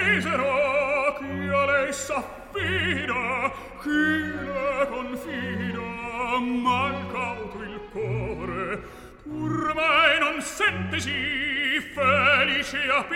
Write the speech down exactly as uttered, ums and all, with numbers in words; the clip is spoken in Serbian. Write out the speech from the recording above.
misero chi a lei s'affida, chi le confida, mal cauto il cuore, pur mai non sente sì felice a